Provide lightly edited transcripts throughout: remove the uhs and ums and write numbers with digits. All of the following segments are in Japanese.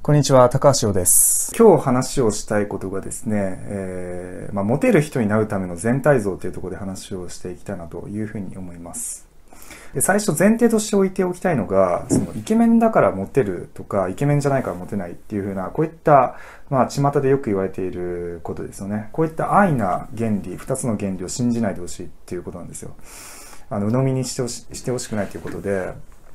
こんにちは、高橋洋です。 今日話をしたいことがですね、モテる人になるための全体像というところで話をしていきたいなというふうに思います。で、最初前提として置いておきたいのが、そのイケメンだからモテるとか、イケメンじゃないからモテないっていうふうな、こういった、巷でよく言われていることですよね。こういった安易な原理、二つの原理を信じないでほしいっていうことなんですよ。鵜呑みにしてほしくないということで、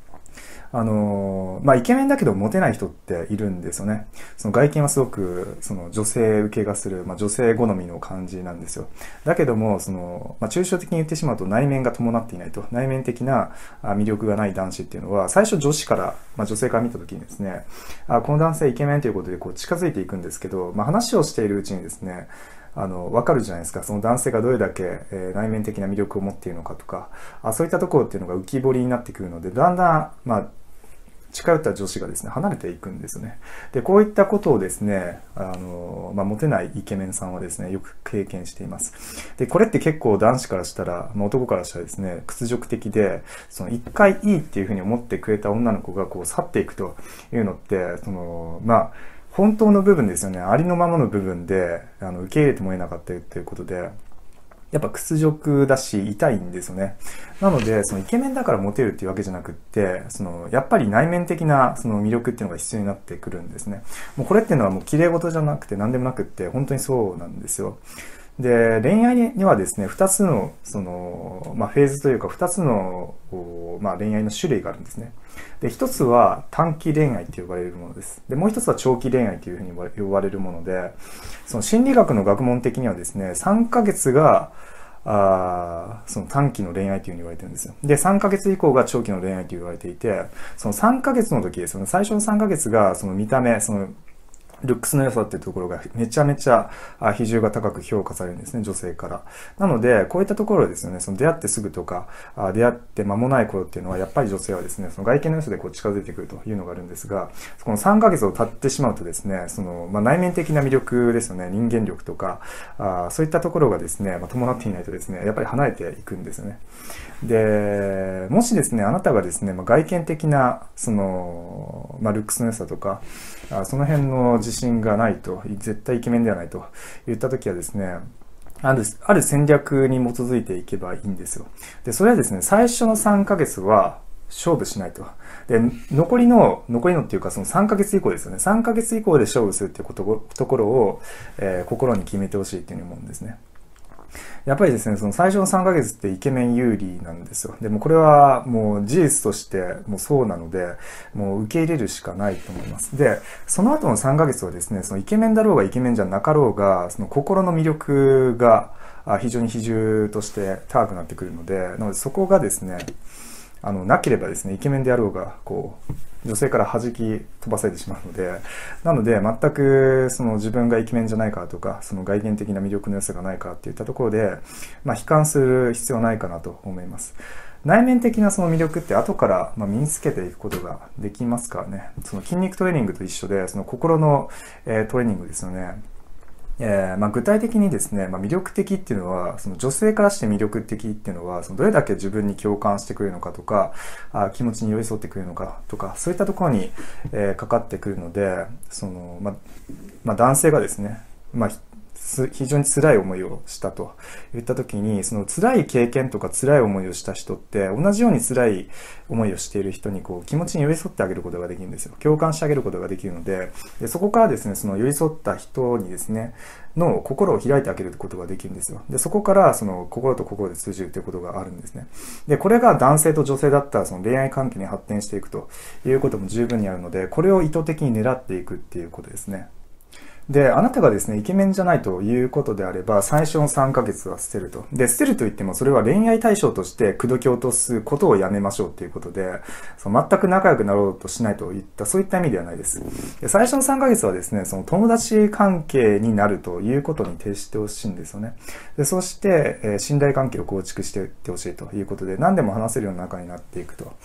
イケメンだけどモテない人っているんですよね。その外見はすごく、女性受けがする、女性好みの感じなんですよ。だけども、抽象的に言ってしまうと内面が伴っていないと、内面的な魅力がない男子っていうのは、最初女子から、女性から見た時にですね、この男性イケメンということでこう近づいていくんですけど、話をしているうちにですね、わかるじゃないですか。その男性がどれだけ、内面的な魅力を持っているのかとか、そういったところっていうのが浮き彫りになってくるので、だんだん、近寄った女子がですね、離れていくんですね。で、こういったことをですね、モテないイケメンさんはですね、よく経験しています。で、これって結構男子からしたら、男からしたらですね、屈辱的で、一回いいっていうふうに思ってくれた女の子がこう去っていくというのって、本当の部分ですよね。ありのままの部分で、受け入れてもらえなかったということで、やっぱ屈辱だし痛いんですよね。なので、イケメンだからモテるっていうわけじゃなくって、やっぱり内面的な魅力っていうのが必要になってくるんですね。もうこれっていうのはもう綺麗事じゃなくて何でもなくって、本当にそうなんですよ。で、恋愛にはですね、二つの、フェーズというか、二つの、恋愛の種類があるんですね。で、一つは短期恋愛と呼ばれるものです。で、もう一つは長期恋愛というふうに呼ばれるもので、心理学の学問的にはですね、3ヶ月が、その短期の恋愛というふうに言われてるんですよ。で、3ヶ月以降が長期の恋愛と言われていて、その3ヶ月の時ですよね、最初の3ヶ月が、見た目、ルックスの良さっていうところがめちゃめちゃ比重が高く評価されるんですね、女性から。なので、こういったところですよね、出会ってすぐとか、出会って間もない頃っていうのは、やっぱり女性はですね、外見の良さでこう近づいてくるというのがあるんですが、この3ヶ月を経ってしまうとですね、内面的な魅力ですよね、人間力とか、そういったところがですね、伴っていないとですね、やっぱり離れていくんですよね。で、もしですね、あなたがですね、外見的な、ルックスの良さとか、その辺の自信がないと、絶対イケメンではないと言ったときはですね、ある戦略に基づいていけばいいんですよ。で、それはですね、最初の3ヶ月は勝負しないと。で、残りのっていうか、その3ヶ月以降ですよね。3ヶ月以降で勝負するっていうところを、心に決めてほしいっていうふうに思うんですね。やっぱりですね、最初の3ヶ月ってイケメン有利なんですよ。でもこれはもう事実としてもうそうなので、もう受け入れるしかないと思います。で、その後の3ヶ月はですね、イケメンだろうがイケメンじゃなかろうが、心の魅力が非常に比重として高くなってくるので、なのでそこがですね、なければですね、イケメンであろうが、女性から弾き飛ばされてしまうので、なので、全く、自分がイケメンじゃないからとか、外見的な魅力の良さがないからっていったところで、悲観する必要はないかなと思います。内面的な魅力って後から身につけていくことができますからね。筋肉トレーニングと一緒で、心のトレーニングですよね。具体的にですね、魅力的っていうのは、女性からして魅力的っていうのは、どれだけ自分に共感してくれるのかとか、気持ちに寄り添ってくれるのかとか、そういったところに、かかってくるので、男性がですね、非常に辛い思いをしたと言った時に、辛い経験とか辛い思いをした人って、同じように辛い思いをしている人に気持ちに寄り添ってあげることができるんですよ。共感してあげることができるので、そこからですね、寄り添った人にですね、の心を開いてあげることができるんですよ。で、そこから心と心で通じるということがあるんですね。で、これが男性と女性だったら恋愛関係に発展していくということも十分にあるので、これを意図的に狙っていくっていうことですね。で、あなたがですね、イケメンじゃないということであれば、最初の3ヶ月は捨てると。で、捨てると言っても、それは恋愛対象として口説き落とすことをやめましょうということで、全く仲良くなろうとしないといった、そういった意味ではないです。で、最初の3ヶ月はですね、友達関係になるということに徹してほしいんですよね。で、そして、信頼関係を構築していってほしいということで、何でも話せるような仲になっていくと。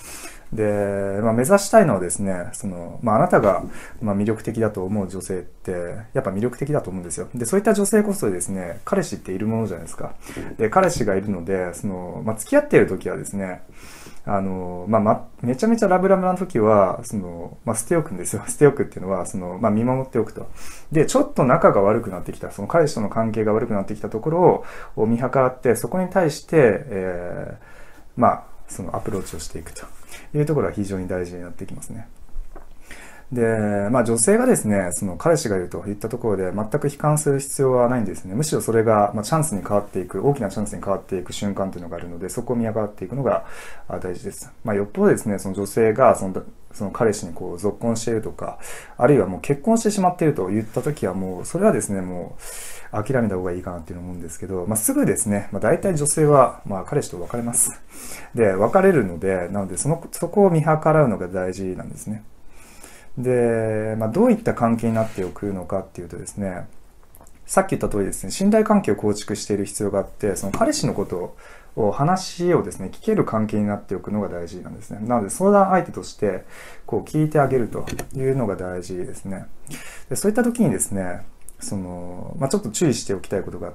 で、目指したいのはですね、あなたが、魅力的だと思う女性って、やっぱ魅力的だと思うんですよ。で、そういった女性こそですね、彼氏っているものじゃないですか。で、彼氏がいるので、付き合っている時はですね、めちゃめちゃラブラブな時は、捨ておくんですよ。捨ておくっていうのは、見守っておくと。で、ちょっと仲が悪くなってきた、彼氏との関係が悪くなってきたところを見計らって、そこに対して、アプローチをしていくというところは非常に大事になってきますね。で、女性がですね、彼氏がいるといったところで全く悲観する必要はないんですね。むしろそれが、チャンスに変わっていく、大きなチャンスに変わっていく瞬間というのがあるので、そこを見計らっていくのが大事です。よっぽどですね、女性がその彼氏に続婚しているとか、あるいはもう結婚してしまっているといったときはもう、それはですね、もう諦めた方がいいかなっていうのを思うんですけど、すぐですね、大体女性は、彼氏と別れます。で、別れるので、なのでそこを見計らうのが大事なんですね。で、どういった関係になっておくのかっていうとですね、さっき言った通りですね、信頼関係を構築している必要があって、その彼氏のことを話をですね、聞ける関係になっておくのが大事なんですね。なので相談相手として聞いてあげるというのが大事ですね。で、そういった時にですね、ちょっと注意しておきたいことがあって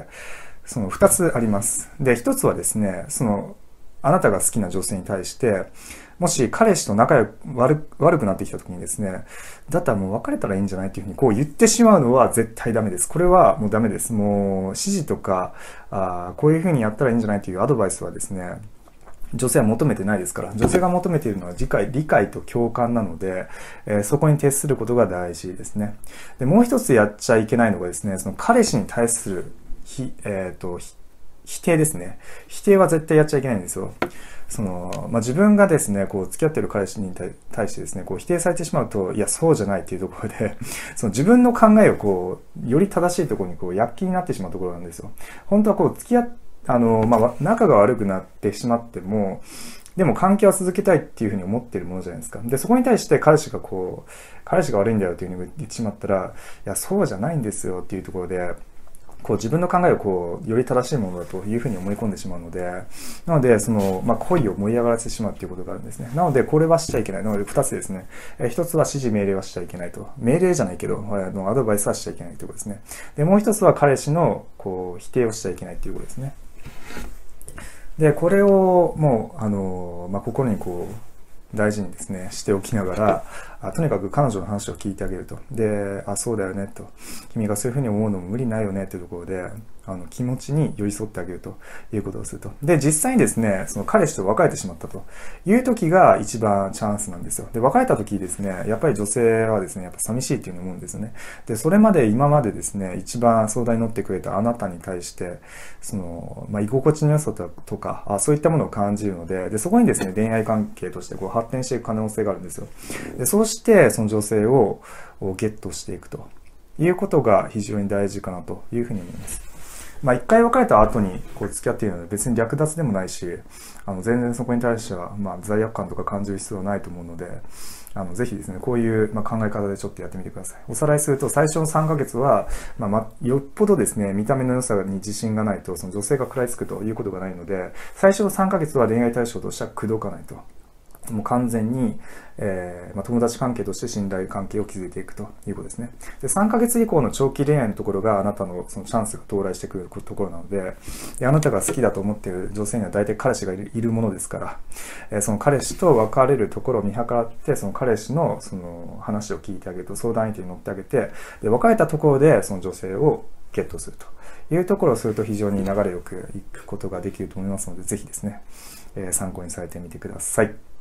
、2つあります。で、1つはですね、あなたが好きな女性に対して、もし彼氏と仲悪くなってきた時にですね、だったらもう別れたらいいんじゃないっていうふうに言ってしまうのは絶対ダメです。これはもうダメです。もう指示とか、こういうふうにやったらいいんじゃないというアドバイスはですね、女性は求めてないですから、女性が求めているのは理解と共感なので、そこに徹することが大事ですね。で、もう一つやっちゃいけないのがですね、彼氏に対する否定ですね。否定は絶対やっちゃいけないんですよ。自分がですね、付き合っている彼氏に対してですね、否定されてしまうと、いや、そうじゃないっていうところで、自分の考えをより正しいところに躍起になってしまうところなんですよ。本当は仲が悪くなってしまっても、でも関係は続けたいっていうふうに思っているものじゃないですか。で、そこに対して彼氏が悪いんだよっていうふうに言ってしまったら、いや、そうじゃないんですよっていうところで、自分の考えをより正しいものだというふうに思い込んでしまうので、なので、恋を盛り上がらせてしまうということがあるんですね。なので、これはしちゃいけない。なので、2つですね。1つは指示命令はしちゃいけないと。命令じゃないけど、アドバイスはしちゃいけないということですね。で、もう1つは彼氏の、否定をしちゃいけないということですね。で、これをもう、心に大事にですね、しておきながら、とにかく彼女の話を聞いてあげると。で、そうだよねと。君がそういうふうに思うのも無理ないよねっていうところで、気持ちに寄り添ってあげるということをすると。で、実際にですね、彼氏と別れてしまったという時が一番チャンスなんですよ。で、別れた時ですね、やっぱり女性はですね、やっぱ寂しいっていうのを思うんですよね。で、今までですね、一番相談に乗ってくれたあなたに対して、居心地の良さとか、そういったものを感じるので、そこにですね、恋愛関係として発展していく可能性があるんですよ。で、そうして、その女性をゲットしていくということが非常に大事かなというふうに思います。一回別れた後に付き合っているので別に略奪でもないし、全然そこに対しては罪悪感とか感じる必要はないと思うので、ぜひですね、こういう考え方でちょっとやってみてください。おさらいすると、最初の3ヶ月は、よっぽどですね、見た目の良さに自信がないと、その女性が食らいつくということがないので、最初の3ヶ月は恋愛対象としては口説かないと。もう完全に、友達関係として信頼関係を築いていくということですね。で、3ヶ月以降の長期恋愛のところがあなたのそのチャンスが到来してくるところなので、あなたが好きだと思っている女性には大体彼氏がいるものですから、その彼氏と別れるところを見計らって、その彼氏のその話を聞いてあげると、相談相手に乗ってあげて、で、別れたところでその女性をゲットするというところをすると非常に流れよくいくことができると思いますので、ぜひですね、参考にされてみてください。